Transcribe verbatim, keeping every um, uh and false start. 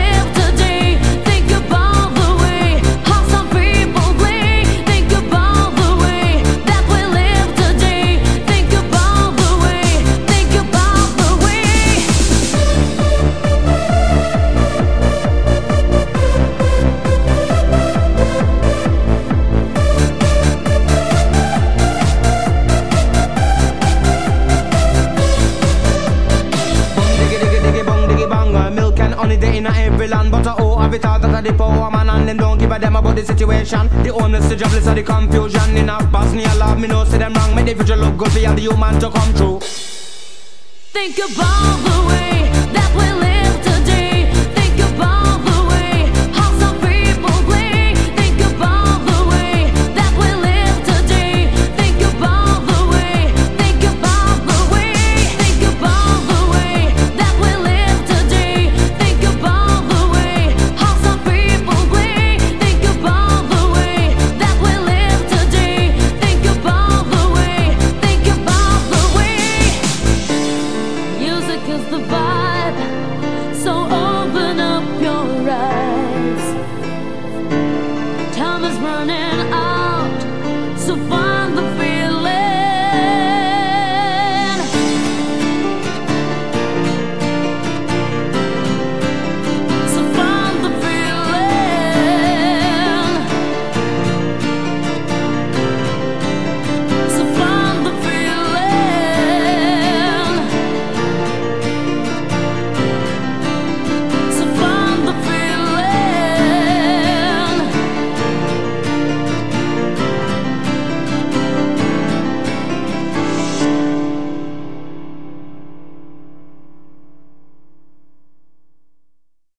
live today. Think about the way how some people play. Think about the way that we live today. Think about the way. Think about the way. Milk and honey they in a every land, but I oh have it out that the power man and them don't give a damn about the situation. The homeless, the jobless, or the confusion in a Bosnia love me no say them wrong. Make the future look good for all the human to come true. Think about the way that we live.